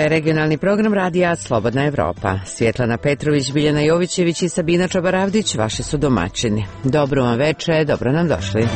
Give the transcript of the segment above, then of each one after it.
je regionalni program radija Slobodna Evropa. Svjetlana Petrović, Biljana Jovićević i Sabina Čabaravdić vaši su domaćini. Dobro vam veče, dobro nam došli.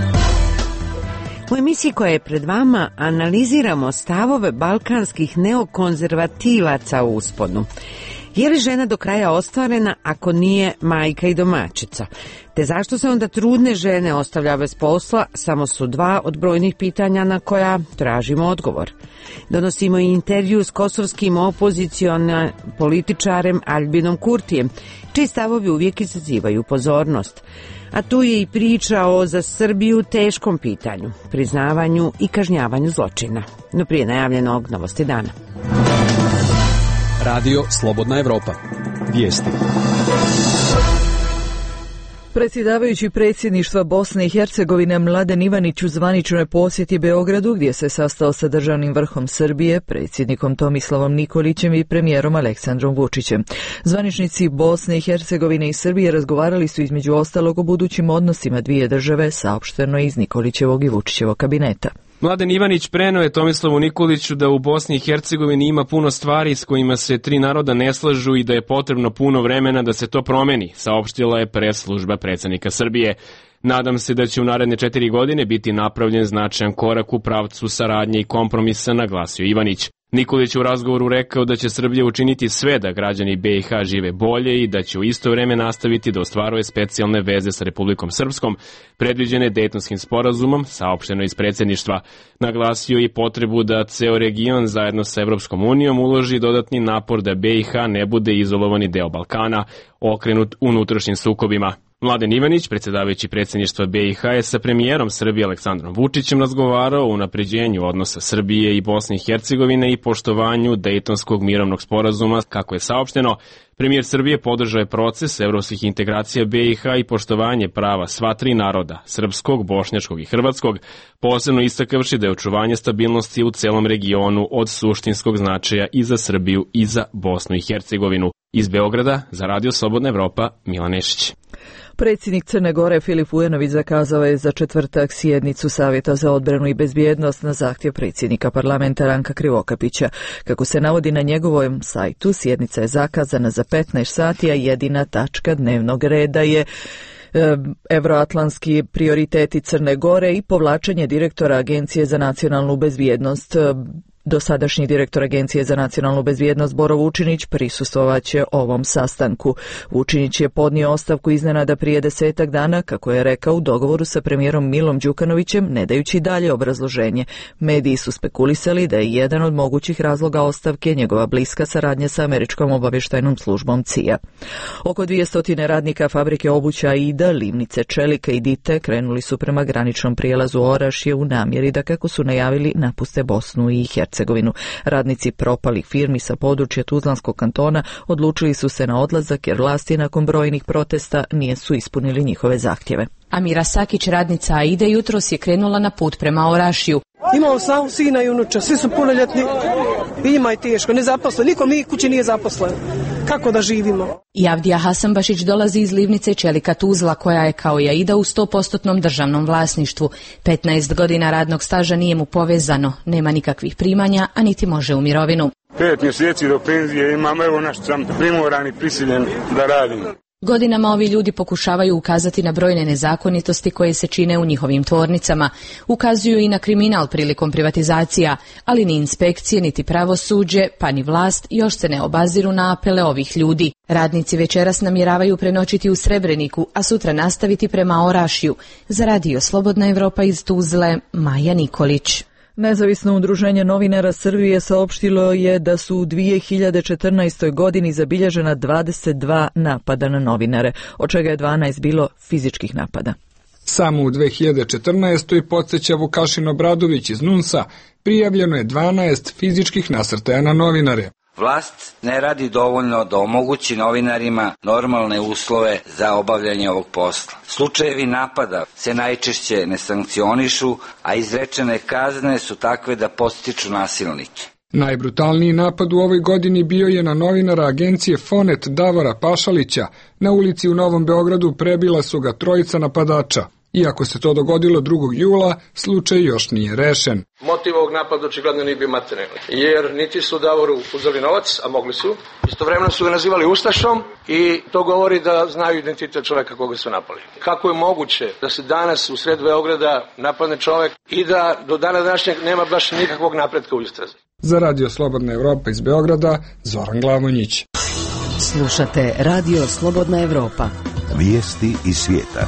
U emisiji koja je pred vama analiziramo stavove balkanskih neokonzervativaca u usponu. Je li žena do kraja ostvarena ako nije majka i domaćica? Te zašto se onda trudne žene ostavlja bez posla? Samo su dva od brojnih pitanja na koja tražimo odgovor. Donosimo i intervju s kosovskim opozicionim političarem Aljbinom Kurtijem, čiji stavovi uvijek izazivaju pozornost. A tu je i priča o za Srbiju teškom pitanju, priznavanju i kažnjavanju zločina. No prije najavljenog novosti dana. Radio Slobodna Evropa. Vijesti. Predsjedavajući predsjedništva Bosne i Hercegovine Mladen Ivanić u zvaničnoj posjeti Beogradu, gdje se sastao sa državnim vrhom Srbije, predsjednikom Tomislavom Nikolićem i premijerom Aleksandrom Vučićem. Zvaničnici Bosne i Hercegovine i Srbije razgovarali su između ostalog o budućim odnosima dvije države, saopšteno iz Nikolićevog i Vučićevog kabineta. Mladen Ivanić preneo je Tomislavu Nikoliću da u Bosni i Hercegovini ima puno stvari s kojima se tri naroda ne slažu i da je potrebno puno vremena da se to promeni, saopštila je pres služba predsjednika Srbije. Nadam se da će u naredne 4 godine biti napravljen značajan korak u pravcu saradnje i kompromisa, naglasio Ivanić. Nikolić u razgovoru rekao da će Srbija učiniti sve da građani BiH žive bolje i da će u isto vrijeme nastaviti da ostvaruje specijalne veze sa Republikom Srpskom, predviđene Dejtonskim sporazumom, saopšteno iz predsjedništva. Naglasio i potrebu da ceo region zajedno sa Evropskom unijom uloži dodatni napor da BiH ne bude izolovani deo Balkana, okrenut unutrašnjim sukobima. Mladen Ivanić, predsjedavajući predsjedništva BiH, je sa premijerom Srbije Aleksandrom Vučićem razgovarao o unapređenju odnosa Srbije i Bosne i Hercegovine i poštovanju Dejtonskog mirovnog sporazuma. Kako je saopšteno, premijer Srbije podržao je proces evropskih integracija BiH i poštovanje prava sva tri naroda, srpskog, bošnjačkog i hrvatskog, posebno istakavši da je očuvanje stabilnosti u celom regionu od suštinskog značaja i za Srbiju i za Bosnu i Hercegovinu. Iz Beograda, za Radio Slobodna Evropa, Milan Nešić. Predsjednik Crne Gore Filip Vujanović zakazao je za četvrtak sjednicu Savjeta za odbranu i bezbjednost na zahtjev predsjednika parlamenta Ranka Krivokapića. Kako se navodi na njegovom sajtu, sjednica je zakazana za 15 sati, a jedina tačka dnevnog reda je evroatlantski prioriteti Crne Gore i povlačenje direktora Agencije za nacionalnu bezbjednost. Dosadašnji direktor Agencije za nacionalnu bezbjednost Boro Vučinić prisustvovaće ovom sastanku. Vučinić je podnio ostavku iznenada prije 10 dana, kako je rekao u dogovoru sa premijerom Milom Đukanovićem, ne dajući dalje obrazloženje. Mediji su spekulisali da je jedan od mogućih razloga ostavke njegova bliska saradnja sa američkom obavještajnom službom CIA. Oko 200 radnika fabrike obuća Aida, Livnice, Čelika i Dite krenuli su prema graničnom prijelazu Orašje u namjeri da, kako su najavili, napuste Bosnu i Hercegovinu. Radnici propalih firmi sa područja Tuzlanskog kantona odlučili su se na odlazak jer vlasti nakon brojnih protesta nisu ispunili njihove zahtjeve. Amira Sakić, radnica Aide, jutros je krenula na put prema Orašju. Imao sam sina i unuča, svi su punoljetni i njima je teško, nezaposlen, niko mi kući nije zaposlen. Kako da živimo? I Avdija Hasanbašić dolazi iz Livnice Čelika Tuzla, koja je kao i Aida u 100% državnom vlasništvu. 15 godina radnog staža nije mu povezano, nema nikakvih primanja, a niti može u mirovinu. 5 mjeseci do penzije imam, evo naš sam primoran i prisiljen da radim. Godinama ovi ljudi pokušavaju ukazati na brojne nezakonitosti koje se čine u njihovim tvornicama. Ukazuju i na kriminal prilikom privatizacija, ali ni inspekcije, niti pravosuđe, pa ni vlast još se ne obaziru na apele ovih ljudi. Radnici večeras namjeravaju prenoćiti u Srebreniku, a sutra nastaviti prema Orašju. Za Radio Slobodna Evropa iz Tuzle, Maja Nikolić. Nezavisno udruženje novinara Srbije saopštilo je da su u 2014. godini zabilježena 22 napada na novinare, od čega je 12 bilo fizičkih napada. Samo u 2014. podsjeća Vukašin Obradović iz NUNS-a, prijavljeno je 12 fizičkih nasrtaja na novinare. Vlast ne radi dovoljno da omogući novinarima normalne uslove za obavljanje ovog posla. Slučajevi napada se najčešće ne sankcionišu, a izrečene kazne su takve da podstiču nasilnike. Najbrutalniji napad u ovoj godini bio je na novinara agencije Fonet Davora Pašalića. Na ulici u Novom Beogradu prebila su ga trojica napadača. Iako se to dogodilo 2. jula, slučaj još nije rešen. Motiv ovog napada očigledno nije bio materijalni, jer niti su Davoru uzeli novac, a mogli su. Istovremeno su ga nazivali ustašom i to govori da znaju identitet čoveka koga su napali. Kako je moguće da se danas u sred Beograda napadne čovek i da do dana današnjeg nema baš nikakvog napretka u istrazi? Za Radio Slobodna Evropa iz Beograda, Zoran Glavonjić. Slušate Radio Slobodna Evropa. Vijesti iz svijeta.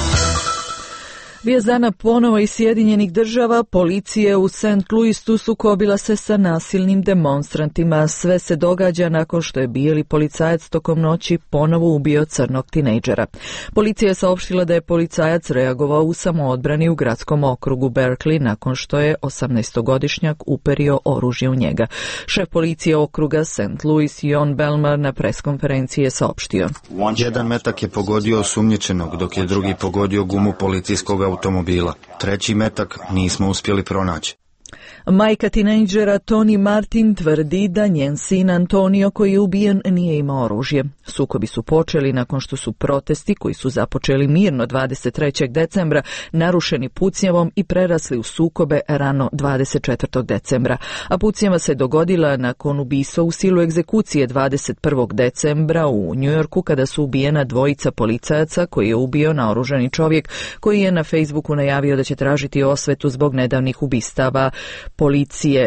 Vijest dana ponovo iz Sjedinjenih država, policija u St. Louisu sukobila se sa nasilnim demonstrantima. Sve se događa nakon što je bijeli policajac tokom noći ponovo ubio crnog tinejdžera. Policija je saopštila da je policajac reagovao u samoodbrani u gradskom okrugu Berkeley nakon što je 18-godišnjak uperio oružje u njega. Šef policije okruga St. Louis Jon Belmar na preskonferenciji je saopštio: jedan metak je pogodio osumnjičenog, dok je drugi pogodio gumu policijskog automobila. Treći metak nismo uspjeli pronaći. Majka tinejdžera Toni Martin tvrdi da njen sin Antonio, koji je ubijen, nije imao oružje. Sukobi su počeli nakon što su protesti, koji su započeli mirno 23. decembra, narušeni pucnjavom i prerasli u sukobe rano 24. decembra. A pucnjava se dogodila nakon ubistva u silu egzekucije 21. decembra u Njujorku, kada su ubijena dvojica policajaca koji je ubio naoružani čovjek koji je na Facebooku najavio da će tražiti osvetu zbog nedavnih ubistava policije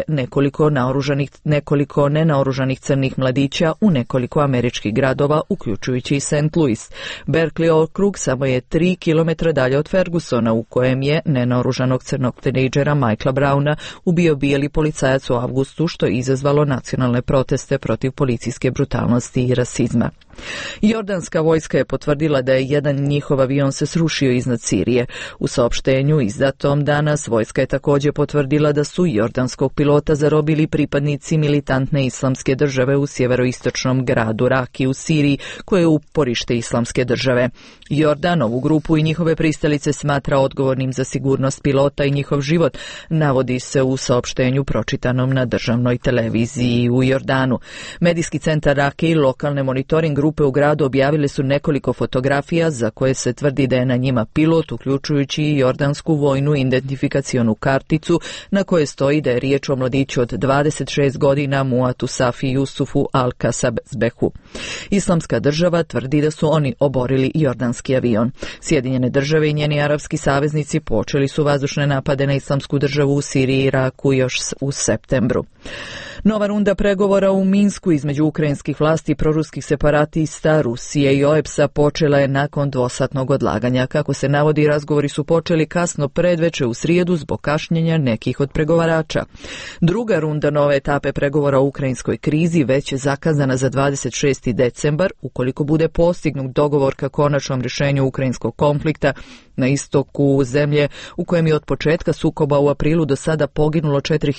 nekoliko nenaoružanih crnih mladića u nekoliko američkih gradova, uključujući i St. Louis. Berkeley okrug samo je 3 km dalje od Fergusona, u kojem je nenaoružanog crnog tinejdžera Michaela Browna ubio bijeli policajac u avgustu, što je izazvalo nacionalne proteste protiv policijske brutalnosti i rasizma. Jordanska vojska je potvrdila da je jedan njihov avion se srušio iznad Sirije. U saopštenju izdatom danas vojska je također potvrdila da su jordanskog pilota zarobili pripadnici militantne islamske države u sjeveroistočnom gradu Raki u Siriji, koje je uporište islamske države. Jordan ovu grupu i njihove pristalice smatra odgovornim za sigurnost pilota i njihov život, navodi se u saopštenju pročitanom na državnoj televiziji u Jordanu. Medijski centar Raki i lokalne monitoring grupe u gradu objavile su nekoliko fotografija za koje se tvrdi da je na njima pilot, uključujući i jordansku vojnu identifikacionu karticu na kojoj stoji da je riječ o mladiću od 26 godina Muatu Safi Jusufu Al-Kasab Zbehu. Islamska država tvrdi da su oni oborili jordanski avion. Sjedinjene države i njeni arapski saveznici počeli su vazdušne napade na islamsku državu u Siriji i Iraku još u septembru. Nova runda pregovora u Minsku između ukrajinskih vlasti i proruskih separatista Rusije i OEPS-a počela je nakon dvosatnog odlaganja. Kako se navodi, razgovori su počeli kasno predveče u srijedu zbog kašnjenja nekih od pregovarača. Druga runda nove etape pregovora o ukrajinskoj krizi već je zakazana za 26. decembar, ukoliko bude postignut dogovor ka konačnom rješenju ukrajinskog konflikta na istoku zemlje, u kojem je od početka sukoba u aprilu do sada poginulo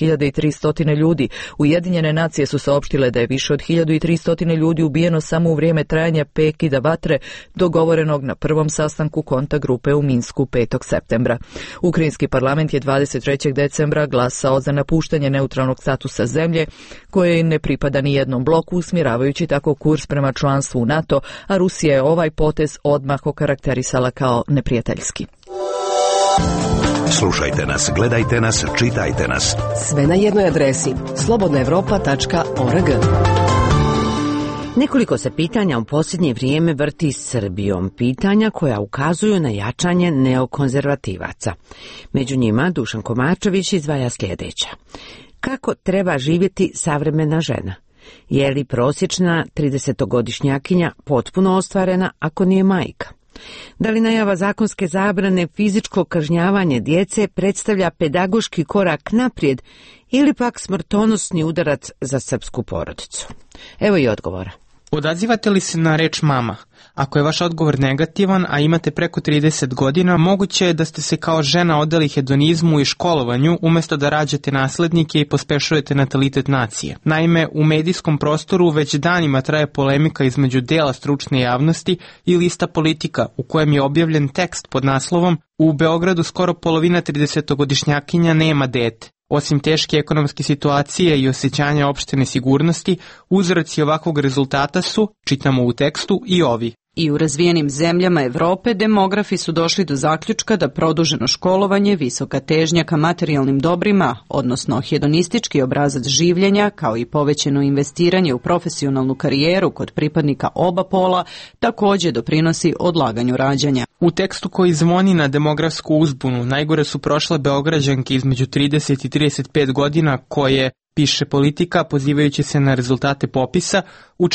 4300 ljudi. Ujedinjene nacije su saopštile da je više od 1300 ljudi ubijeno samo u vrijeme trajanja prekida vatre dogovorenog na prvom sastanku kontakt grupe u Minsku 5. septembra. Ukrajinski parlament je 23. decembra glasao za napuštanje neutralnog statusa zemlje, koje ne pripada ni jednom bloku, usmjeravajući tako kurs prema članstvu u NATO, a Rusija je ovaj potez odmah okarakterisala kao neprijateljski. Slušajte nas, gledajte nas, čitajte nas. Sve na jednoj adresi slobodnaevropa.org. Nekoliko se pitanja u posljednje vrijeme vrti s Srbijom, pitanja koja ukazuju na jačanje neokonzervativaca. Među njima Dušan Komačević izdvaja sljedeća. Kako treba živjeti savremena žena? Je li prosječna 30-godišnjakinja potpuno ostvarena ako nije majka? Da li najava zakonske zabrane fizičko kažnjavanje djece predstavlja pedagoški korak naprijed ili pak smrtonosni udarac za srpsku porodicu? Evo i odgovora. Odazivate li se na reč mama? Ako je vaš odgovor negativan, a imate preko 30 godina, moguće je da ste se kao žena odali hedonizmu i školovanju umjesto da rađate naslednike i pospešujete natalitet nacije. Naime, u medijskom prostoru već danima traje polemika između dela stručne javnosti i lista Politika, u kojem je objavljen tekst pod naslovom "U Beogradu skoro polovina 30-godišnjakinja nema dete". Osim teške ekonomske situacije i osjećanja opšte nesigurnosti, uzroci ovakvog rezultata su, čitamo u tekstu, i ovi. I u razvijenim zemljama Evrope demografi su došli do zaključka da produženo školovanje, visoka težnja ka materijalnim dobrima, odnosno hedonistički obrazac življenja, kao i povećeno investiranje u profesionalnu karijeru kod pripadnika oba pola, također doprinosi odlaganju rađanja. U tekstu koji zvoni na demografsku uzbunu, najgore su prošle Beograđanke između 30 i 35 godina koje, piše Politika, pozivajući se na rezultate popisa, u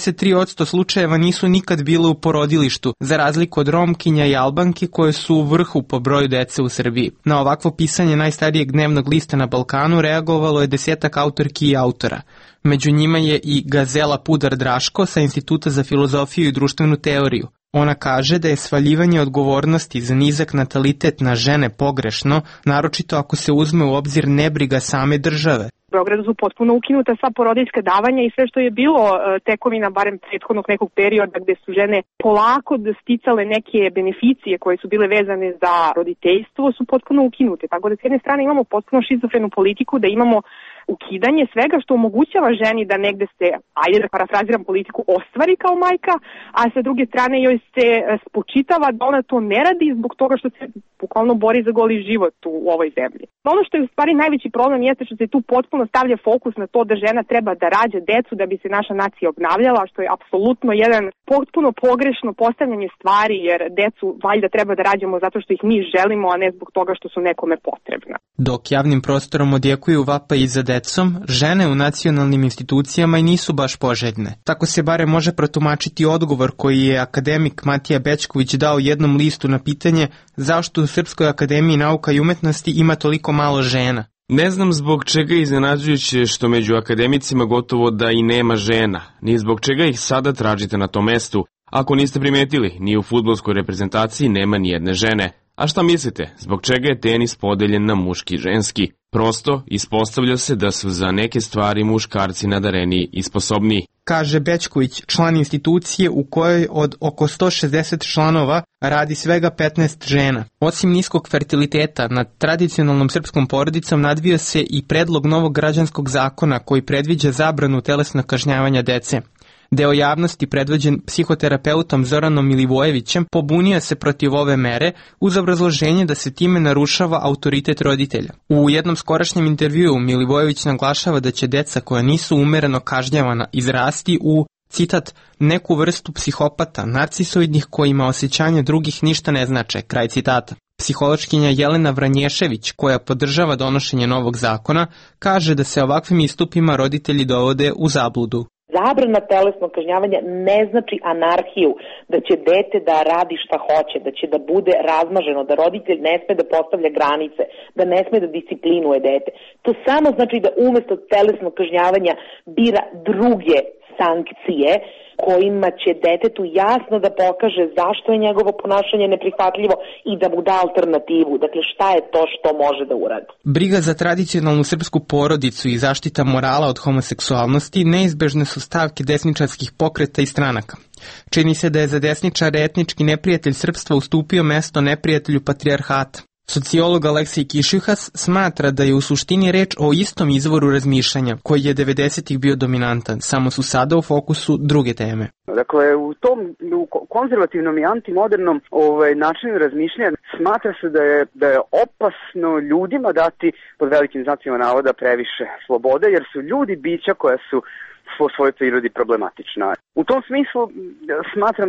43% slučajeva nisu nikad bile u porodilištu, za razliku od Romkinja i Albanki koje su u vrhu po broju dece u Srbiji. Na ovakvo pisanje najstarijeg dnevnog lista na Balkanu reagovalo je 10 autorki i autora. Među njima je i Gazela Pudar Draško sa Instituta za filozofiju i društvenu teoriju. Ona kaže da je svaljivanje odgovornosti za nizak natalitet na žene pogrešno, naročito ako se uzme u obzir nebriga same države. U Beogradu su potpuno ukinuta sva porodiljska davanja i sve što je bilo tekovina barem prethodnog nekog perioda gde su žene polako sticale neke beneficije koje su bile vezane za roditeljstvo su potpuno ukinute. Tako da s jedne strane imamo potpuno šizofrenu politiku, da imamo ukidanje svega što omogućava ženi da negde se, ajde da parafraziram politiku, ostvari kao majka, a sa druge strane joj se spočitava da ona to ne radi zbog toga što se bukvalno bori za goli život u ovoj zemlji. Ono što je u stvari najveći problem jeste što se tu potpuno stavlja fokus na to da žena treba da rađa decu da bi se naša nacija obnavljala, što je apsolutno jedan potpuno pogrešno postavljanje stvari, jer decu valjda treba da rađamo zato što ih mi želimo, a ne zbog toga što su nekome potrebna. Dok javnim prostorom odjekuju vapaji za decom, žene u nacionalnim institucijama i nisu baš poželjne. Tako se bare može protumačiti odgovor koji je akademik Matija Bećković dao jednom listu na pitanje zašto u Srpskoj akademiji nauka i umetnosti ima toliko malo žena. Ne znam zbog čega je iznenađujuće što među akademicima gotovo da i nema žena, ni zbog čega ih sada tražite na tom mestu. Ako niste primetili, ni u fudbalskoj reprezentaciji nema ni jedne žene. A šta mislite, zbog čega je tenis podeljen na muški i ženski? Prosto, ispostavlja se da su za neke stvari muškarci nadareniji i sposobniji. Kaže Bećković, član institucije u kojoj od oko 160 članova radi svega 15 žena. Osim niskog fertiliteta, nad tradicionalnom srpskom porodicom nadvio se i predlog novog građanskog zakona koji predviđa zabranu telesnog kažnjavanja dece. Deo javnosti, predvođen psihoterapeutom Zoranom Milivojevićem, pobunio se protiv ove mere uz obrazloženje da se time narušava autoritet roditelja. U jednom skorašnjem intervjuu Milivojević naglašava da će deca koja nisu umereno kažnjavana izrasti u, citat, neku vrstu psihopata, narcisoidnih kojima osjećanja drugih ništa ne znače, kraj citata. Psihološkinja Jelena Vranješević, koja podržava donošenje novog zakona, kaže da se ovakvim istupima roditelji dovode u zabludu. Zabrana telesnog kažnjavanja ne znači anarhiju, da će dete da radi šta hoće, da će da bude razmaženo, da roditelj ne sme da postavlja granice, da ne sme da disciplinuje dete. To samo znači da umesto telesnog kažnjavanja bira druge sankcije kojima će detetu jasno da pokaže zašto je njegovo ponašanje neprihvatljivo i da mu da alternativu. Dakle, šta je to što može da uradi. Briga za tradicionalnu srpsku porodicu i zaštita morala od homoseksualnosti neizbežne su stavke desničarskih pokreta i stranaka. Čini se da je za desničare etnički neprijatelj srpstva ustupio mesto neprijatelju patrijarhata. Sociolog Aleksej Kišjuhas smatra da je u suštini reč o istom izvoru razmišljanja koji je 90-ih bio dominantan, samo su sada u fokusu druge teme. Dakle, u konzervativnom i antimodernom načinu razmišljanja smatra se da je opasno ljudima dati, pod velikim znacima navoda, previše slobode, jer su ljudi bića koja su po svojoj prirodi problematična. U tom smislu smatram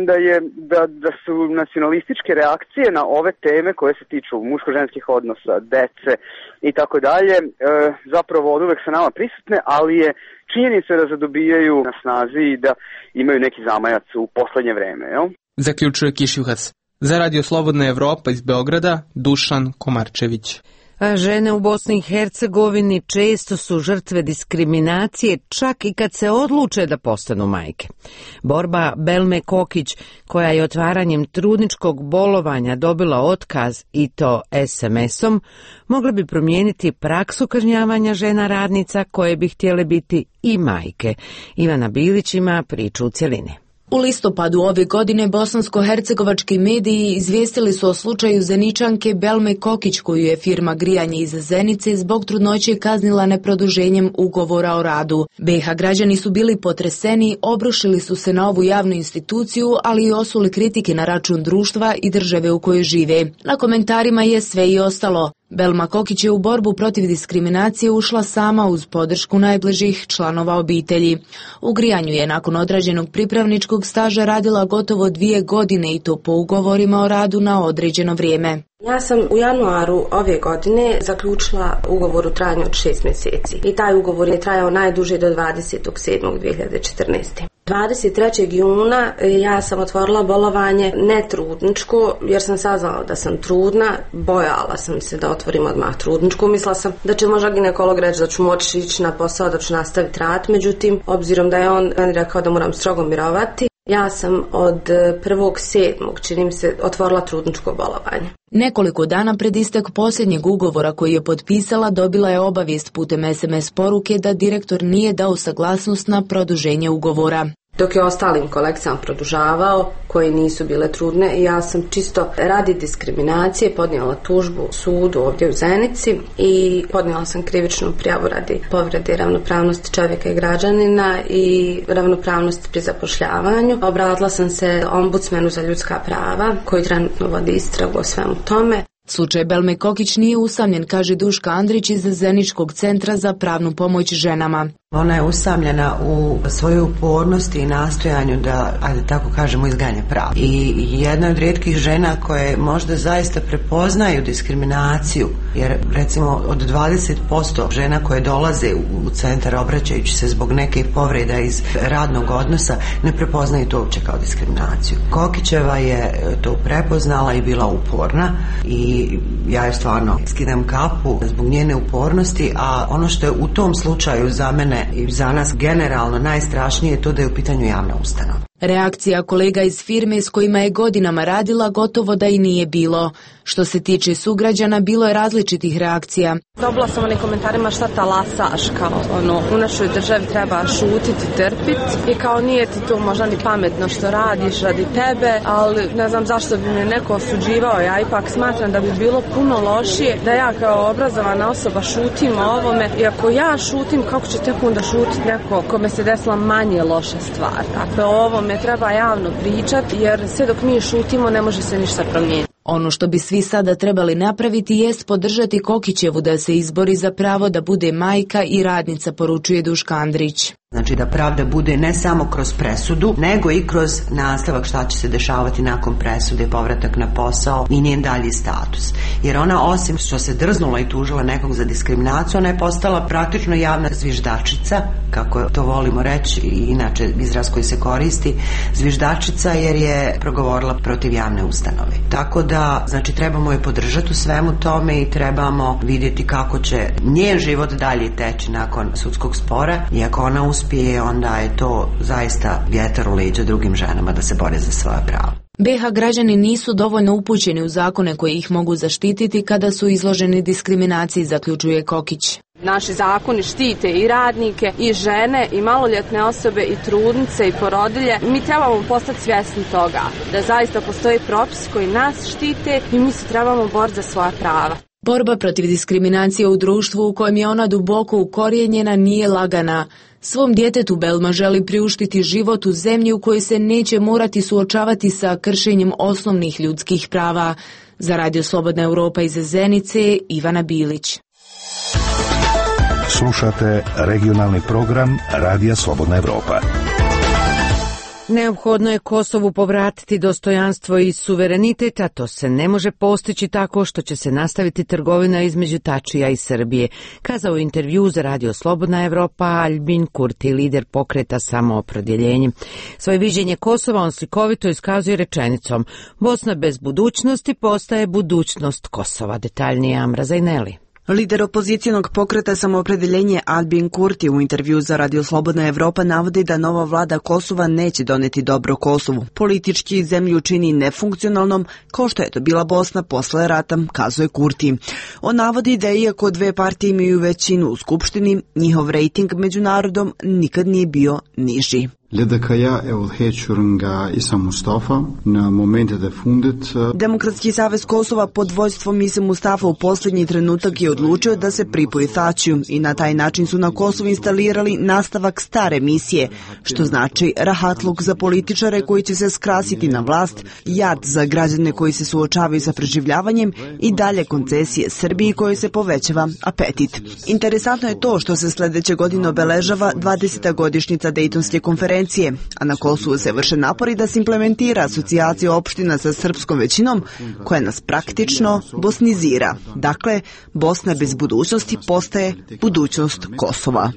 da su nacionalističke reakcije na ove teme koje se tiču muško-ženskih odnosa, dece i tako dalje, zapravo od uvek sa nama prisutne, ali je činjenica da zadobijaju na snazi i da imaju neki zamajac u poslednje vreme. Zaključuje Kišjuhas. Za Radio Slobodna Evropa iz Beograda, Dušan Komarčević. A žene u Bosni i Hercegovini često su žrtve diskriminacije čak i kad se odluče da postanu majke. Borba Belme Kokić, koja je otvaranjem trudničkog bolovanja dobila otkaz i to SMS-om, mogla bi promijeniti praksu kažnjavanja žena radnica koje bi htjele biti i majke. Ivana Bilić ima priču u cjelini. U listopadu ove godine bosansko-hercegovački mediji izvijestili su o slučaju Zeničanke Belme Kokić, koju je firma Grijanje iz Zenice zbog trudnoće kaznila neproduženjem ugovora o radu. BiH građani su bili potreseni, obrušili su se na ovu javnu instituciju, ali i osuli kritike na račun društva i države u kojoj žive. Na komentarima je sve i ostalo. Belma Kokić je u borbu protiv diskriminacije ušla sama uz podršku najbližih članova obitelji. U Grijanju je nakon odrađenog pripravničkog staža radila gotovo 2 godine i to po ugovorima o radu na određeno vrijeme. Ja sam u januaru ove godine zaključila ugovor u trajanju od 6 mjeseci i taj ugovor je trajao najduže do 27.2014. 23. juna ja sam otvorila bolovanje netrudničko jer sam saznala da sam trudna, bojala sam se da otvorim odmah trudničko, mislila sam da će možda ginekolog reći da ću moći ići na posao, da ću nastaviti rad, međutim, obzirom da je on meni rekao da moram strogo mirovati, ja sam od 1.7. čini mi se otvorila trudničko bolovanje. Nekoliko dana pred istek posljednjeg ugovora koji je potpisala dobila je obavijest putem SMS poruke da direktor nije dao saglasnost na produženje ugovora. Dok je ostalim kolegicama produžavao, koje nisu bile trudne, i ja sam čisto radi diskriminacije podnijela tužbu sudu ovdje u Zenici i podnijela sam krivičnu prijavu radi povrede ravnopravnosti čovjeka i građanina i ravnopravnosti pri zapošljavanju. Obratila sam se ombudsmenu za ljudska prava koji trenutno vodi istragu o svemu tome. Slučaj Belme Kokić nije usamljen, kaže Duška Andrić iz Zeničkog centra za pravnu pomoć ženama. Ona je usamljena u svojoj upornosti i nastojanju da, ajde tako kažemo, izganje prava. I jedna od rijetkih žena koje možda zaista prepoznaju diskriminaciju, jer recimo od 20% žena koje dolaze u centar obraćajući se zbog neke povreda iz radnog odnosa ne prepoznaju to uopće kao diskriminaciju. Kokićeva je to prepoznala i bila uporna i ja je stvarno skidam kapu zbog njene upornosti, a ono što je u tom slučaju za mene i za nas generalno najstrašnije je to da je u pitanju javna ustanova. Reakcija kolega iz firme s kojima je godinama radila gotovo da i nije bilo. Što se tiče sugrađana, bilo je različitih reakcija. Dobila sam onim komentarima šta talasaš, kao u našoj državi treba šutiti, trpiti i kao nije ti to možda ni pametno što radiš radi tebe, ali ne znam zašto bi me neko osuđivao. Ja ipak smatram da bi bilo puno lošije da ja kao obrazovana osoba šutim o ovome i ako ja šutim, kako će tek onda šutiti neko kome se desila manje loša stvar. Dakle, o ovome treba javno pričati jer sve dok mi šutimo ne može se ništa promijeniti. Ono što bi svi sada trebali napraviti jest podržati Kokićevu da se izbori za pravo da bude majka i radnica, poručuje Duška Andrić. Znači da pravda bude ne samo kroz presudu, nego i kroz nastavak šta će se dešavati nakon presude, povratak na posao i njen dalji status. Jer ona osim što se drznula i tužila nekog za diskriminaciju, ona je postala praktično javna zviždačica, kako to volimo reći i inače izraz koji se koristi, zviždačica jer je progovorila protiv javne ustanove. Tako da, znači trebamo je podržati u svemu tome i trebamo vidjeti kako će njen život dalje teći nakon sudskog spora i ako ona uspije, onda je to zaista vjetar u leđa drugim ženama da se bore za svoja prava. BiH građani nisu dovoljno upućeni u zakone koji ih mogu zaštititi kada su izloženi diskriminaciji, zaključuje Kokić. Naši zakoni štite i radnike, i žene, i maloljetne osobe, i trudnice, i porodilje. Mi trebamo postati svjesni toga da zaista postoji propis koji nas štite i mi se trebamo boriti za svoja prava. Borba protiv diskriminacije u društvu u kojem je ona duboko ukorijenjena nije lagana. Svom djetetu Belma želi priuštiti život u zemlji u kojoj se neće morati suočavati sa kršenjem osnovnih ljudskih prava. Za Radio Slobodna Europa iz Zenice, Ivana Bilić. Slušate regionalni program Radija Slobodna Europa. Neophodno je Kosovu povratiti dostojanstvo i suverenitet, a to se ne može postići tako što će se nastaviti trgovina između Tačija i Srbije, kazao u intervju za Radio Slobodna Evropa Albin Kurti, lider pokreta Samoopredjeljenje. Svoje viđenje Kosova on slikovito iskazuje rečenicom: Bosna bez budućnosti postaje budućnost Kosova. Detaljnije Amra Zajneli. Lider opozicijnog pokreta Samoopredjeljenje Albin Kurti u intervju za Radio Slobodna Evropa navodi da nova vlada Kosova neće doneti dobro Kosovu. Politički zemlju čini nefunkcionalnom, kao što je to bila Bosna posle rata, kazuje Kurti. On navodi da iako dve partije imaju većinu u Skupštini, njihov rejting među narodom nikad nije bio niži. Demokratski savez Kosova pod vođstvom Ise Mustafa u posljednji trenutak je odlučio da se pripoji Thaçiju i na taj način su na Kosovu instalirali nastavak stare misije, što znači rahatluk za političare koji će se skrasiti na vlast, jad za građane koji se suočavaju sa preživljavanjem i dalje koncesije Srbiji kojoj se povećava apetit. Interesantno je to što se sledeće godine obeležava 20. godišnjica Dejtonske konferencije, a na Kosovu se vrše napori da se implementira asocijacija opština sa srpskom većinom koja nas praktično bosnizira. Dakle, Bosna bez budućnosti postaje budućnost Kosova.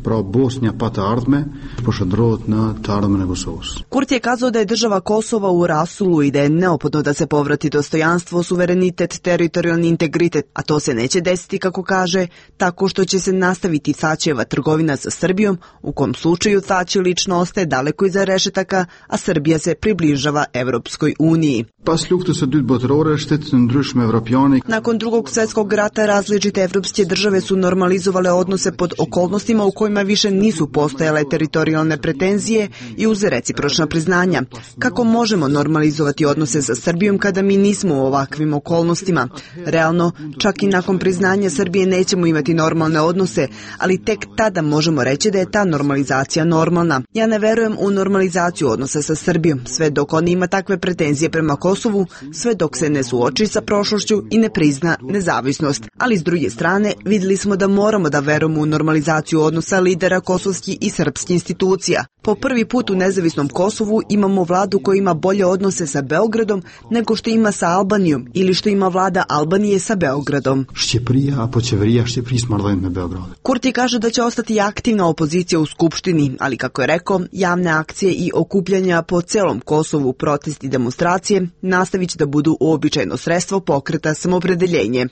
Kurti je kazao da je država Kosova u rasulu i da je neophodno da se povrati dostojanstvo, suverenitet, teritorijalni integritet, a to se neće desiti, kako kaže, tako što će se nastaviti Thaçijeva trgovina sa Srbijom, u kom slučaju Thaçi lično ostaje daleko iza rešetaka, a Srbija se približava Evropskoj uniji. Nakon Drugog svjetskog rata različite evropske države su normalizovale odnose pod okolnostima u kojima više nisu postojale teritorijalne pretenzije i uz recipročna priznanja. Kako možemo normalizovati odnose sa Srbijom kada mi nismo u ovakvim okolnostima? Realno, čak i nakon priznanja Srbije nećemo imati normalne odnose, ali tek tada možemo reći da je ta normalizacija normalna. Ja ne verujem u normalizaciju odnosa sa Srbijom, sve dok on ima takve pretenzije prema Kosovu, sve dok se ne suoči sa prošlošću i ne prizna nezavisnost. Ali s druge strane, vidjeli smo da moramo da verujemo u normalizaciju odnosa lidera kosovskih i srpskih institucija. Po prvi put u nezavisnom Kosovu imamo vladu koja ima bolje odnose sa Beogradom nego što ima sa Albanijom ili što ima vlada Albanije sa Beogradom. Kurti kaže da će ostati aktivna opozicija u Skupštini, ali kako je rekao, javne akcije i okupljanja po celom Kosovu, protesti i demonstracije nastavit će da budu uobičajeno sredstvo pokreta Samopredeljenje.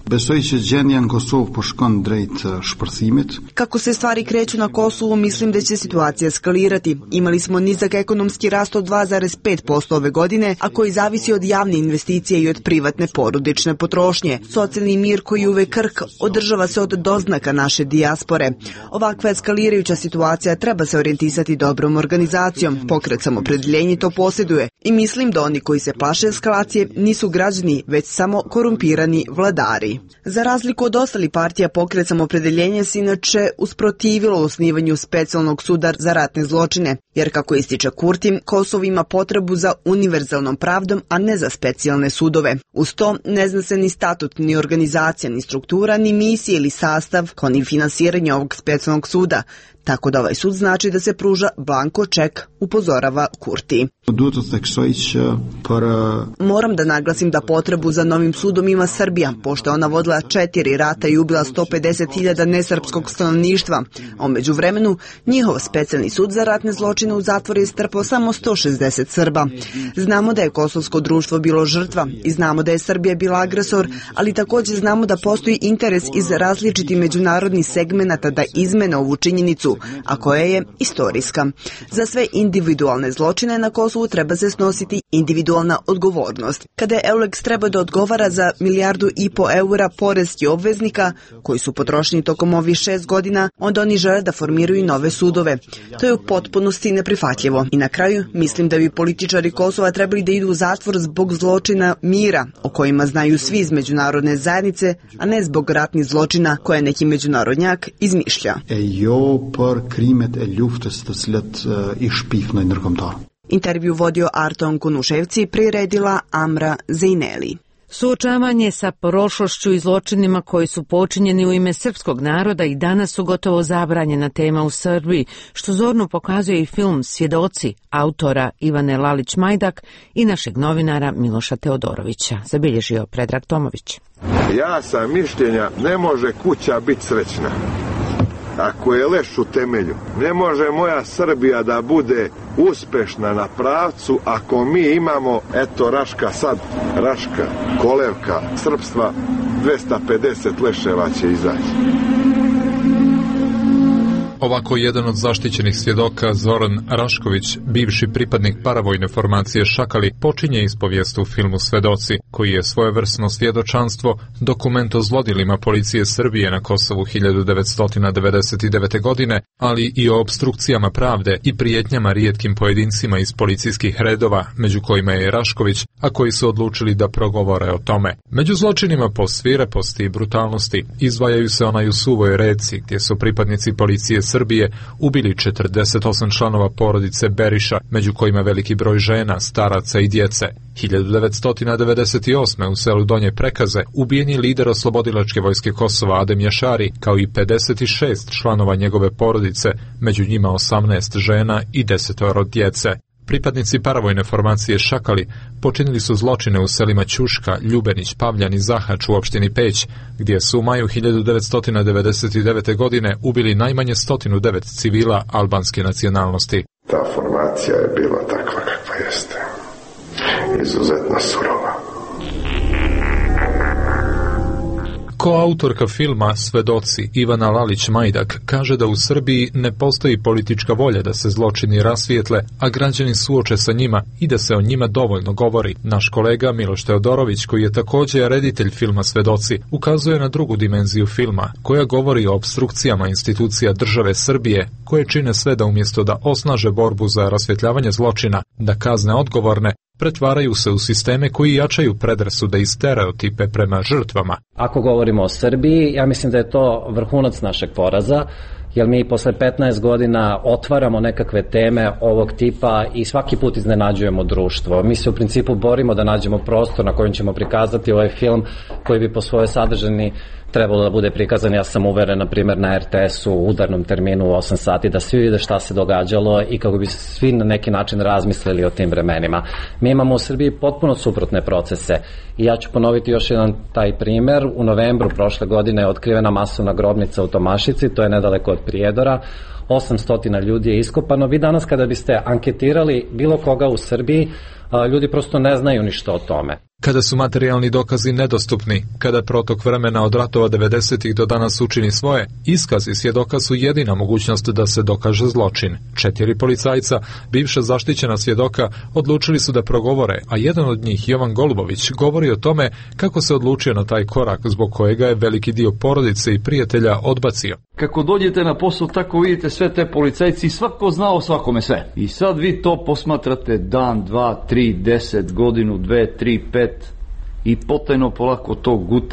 Kako se stvari kreću na Kosovu, mislim da će situacija eskalirati. Imali smo nizak ekonomski rast od 2,5% ove godine, a koji zavisi od javne investicije i od privatne porodične potrošnje. Socijalni mir koji je uvek krhk održava se od doznaka naše dijaspore. Ovakva eskalirajuća situacija treba se orijentisati dobrom organizacijom. Pokret Samopredeljenje to posjeduje i mislim da oni koji se plaše eskalacije nisu građani, već samo korumpirani vladari. Za razliku od ostalih partija, Pokret Samopredeljenje se inače usprotivilo osnivanju specijalnog suda za ratne zločine, jer kako ističe Kurti, Kosovo ima potrebu za univerzalnom pravdom, a ne za specijalne sudove. Uz to ne zna se ni statut, ni organizacija, ni struktura, ni misija ili sastav, kao ni finansiranje ovog specijalnog suda. Tako da ovaj sud znači da se pruža blanko ček, upozorava Kurti. Moram da naglasim da potrebu za novim sudom ima Srbija, pošto je ona vodila 4 rata i ubila 150.000 nesrpskog stanovništva, a u međuvremenu njihov specijalni sud za ratne zločine u zatvor je strpao samo 160 Srba. Znamo da je kosovsko društvo bilo žrtva i znamo da je Srbija bila agresor, ali također znamo da postoji interes iz različitih međunarodnih segmenata da izmene ovu činjenicu, a koja je istorijska. Za sve individualne zločine na Kosovu treba se snositi individualna odgovornost. Kada je Eulex treba da odgovara za 1,5 milijardu eura poreskih obveznika koji su potrošeni tokom ovih 6 godina, onda oni žele da formiraju nove sudove. To je u potpunosti neprihvatljivo. I na kraju, mislim da bi političari Kosova trebali da idu u zatvor zbog zločina mira, o kojima znaju svi iz međunarodne zajednice, a ne zbog ratnih zločina koje neki međunarodnjak izmišlja. Intervju vodio Arton Kunuševci, priredila Amra Zejneli. Suočavanje sa prošlošću i zločinima koji su počinjeni u ime srpskog naroda i danas su gotovo zabranjena tema u Srbiji, što zorno pokazuje i film Svjedoci autora Ivane Lalić-Majdak i našeg novinara Miloša Teodorovića, zabilježio Predrag Tomović. Ja sam mišljenja, ne može kuća biti srećna ako je leš u temelju. Ne može moja Srbija da bude uspešna na pravcu ako mi imamo, eto Raška sad, Raška, kolevka srpstva, 250 leševa će izaći. Ovako jedan od zaštićenih svjedoka, Zoran Rašković, bivši pripadnik paravojne formacije Šakali, počinje ispovijest u filmu Svedoci, koji je svojevrsno svjedočanstvo, dokument o zlodjelima policije Srbije na Kosovu 1999. godine, ali i o opstrukcijama pravde i prijetnjama rijetkim pojedincima iz policijskih redova, među kojima je Rašković, a koji su odlučili da progovore o tome. Među zločinima po svireposti i brutalnosti izdvajaju se onaj u Suvoj Reci, gdje su pripadnici policije Srbije ubili 48 članova porodice Beriša, među kojima veliki broj žena, staraca i djece. 1998. u selu Donje Prekaze ubijen je lider oslobodilačke vojske Kosova Adem Jašari, kao i 56 članova njegove porodice, među njima 18 žena i 10 djece. Pripadnici paravojne formacije Šakali počinili su zločine u selima Ćuška, Ljubenić, Pavljan i Zahač u opštini Peć, gdje su u maju 1999. godine ubili najmanje 109 civila albanske nacionalnosti. Ta formacija je bila takva kakva jeste. Izuzetno surova. Koautorka filma Svedoci Ivana Lalić-Majdak kaže da u Srbiji ne postoji politička volja da se zločini rasvijetle, a građani suoče sa njima i da se o njima dovoljno govori. Naš kolega Miloš Teodorović, koji je također reditelj filma Svedoci, ukazuje na drugu dimenziju filma, koja govori o opstrukcijama institucija države Srbije, koje čine sve da umjesto da osnaže borbu za rasvjetljavanje zločina, da kazne odgovorne, pretvaraju se u sisteme koji jačaju predrasude i stereotipe prema žrtvama. Ako govorimo o Srbiji, ja mislim da je to vrhunac našeg poraza, jer mi posle 15 godina otvaramo nekakve teme ovog tipa i svaki put iznenađujemo društvo. Mi se u principu borimo da nađemo prostor na kojem ćemo prikazati ovaj film koji bi po svojoj sadržini trebalo da bude prikazan. Ja sam uveren, na primjer, na RTS-u u udarnom terminu u 8 sati, da svi vide šta se događalo i kako bi svi na neki način razmislili o tim vremenima. Mi imamo u Srbiji potpuno suprotne procese i ja ću ponoviti još jedan taj primer. U novembru prošle godine je otkrivena masovna grobnica u Tomašici, to je nedaleko od Prijedora. 800 ljudi je iskopano. Vi danas kada biste anketirali bilo koga u Srbiji, ljudi prosto ne znaju ništa o tome. Kada su materijalni dokazi nedostupni, kada protok vremena od ratova 90-ih do danas učini svoje, iskazi svjedoka su jedina mogućnost da se dokaže zločin. 4 policajca, bivša zaštićena svjedoka, odlučili su da progovore, a jedan od njih, Jovan Golubović, govori o tome kako se odlučio na taj korak zbog kojega je veliki dio porodice i prijatelja odbacio. Kako dođete na posao, tako vidite sve te policajci i svako zna o svakome sve. I sad vi to posmatrate dan, 2, 3, 10, godinu, 2, 3, 5 i potajno polako to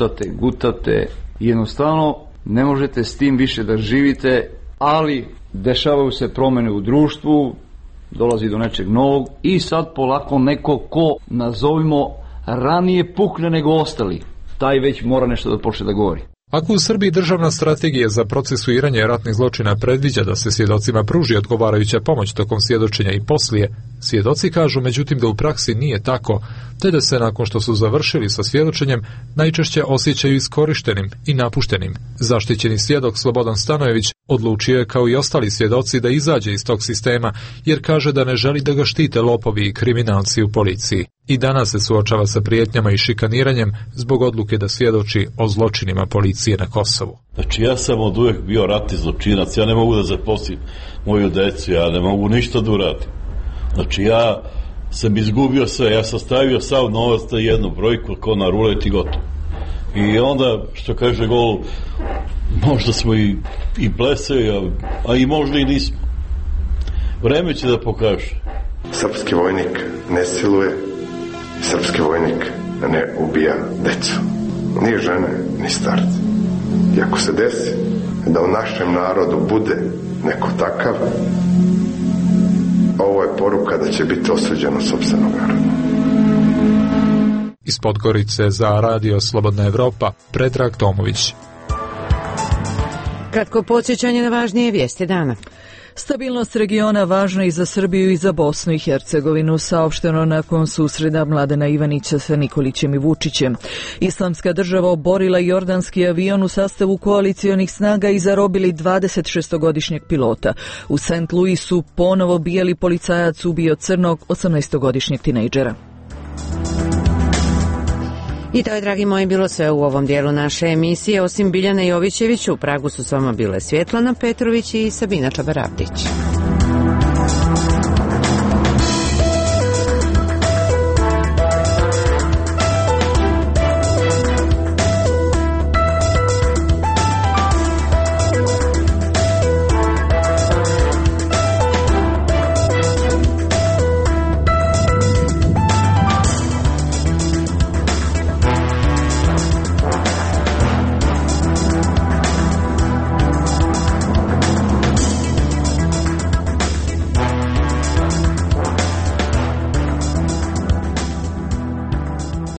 gutate. Jednostavno ne možete s tim više da živite, ali dešavaju se promjene u društvu, dolazi do nečeg novog i sad polako neko ko, nazovimo, ranije pukne nego ostali, taj već mora nešto da počne da govori. Ako u Srbiji državna strategija za procesuiranje ratnih zločina predviđa da se svjedocima pruži odgovarajuća pomoć tokom svjedočenja i poslije, svjedoci kažu međutim da u praksi nije tako, te da se nakon što su završili sa svjedočenjem najčešće osjećaju iskorištenim i napuštenim. Zaštićeni svjedok Slobodan Stanojević odlučio je kao i ostali svjedoci da izađe iz tog sistema, jer kaže da ne želi da ga štite lopovi i kriminalci u policiji. I danas se suočava sa prijetnjama i šikaniranjem zbog odluke da svjedoči o zločinima policije na Kosovu. Znači ja sam od uvijek bio ratni zločinac, ja ne mogu da zaposlim moju decu, ja ne mogu ništa da uradim. Znači ja sam izgubio sve, ja sam stavio sav novac na jednu brojku ko na rulet i gotovo. I onda, što kaže Gol, možda smo i plesali, a i možda i nismo. Vreme će da pokaže. Srpski vojnik ne siluje, srpski vojnik ne ubija decu, ni žene, ni starce. I ako se desi da u našem narodu bude neko takav, ovo je poruka da će biti osuđeno sopstvenog naroda. Iz Podgorice za Radio Slobodna Evropa, Predrag Tomović. Kratko podsjećanje na važnije vijesti dana. Stabilnost regiona važna i za Srbiju i za Bosnu i Hercegovinu, saopšteno nakon susreda Mladena Ivanića sa Nikolićem i Vučićem. Islamska država oborila jordanski avion u sastavu koalicionih snaga i zarobili 26-godišnjeg pilota. U St. Louisu ponovo bijeli policajac ubio crnog 18-godišnjeg tinejdžera. I to je, dragi moji, bilo sve u ovom dijelu naše emisije. Osim Biljane Jovićević, u Pragu su s vama bile Svjetlana Petrović i Sabina Čabaravdić.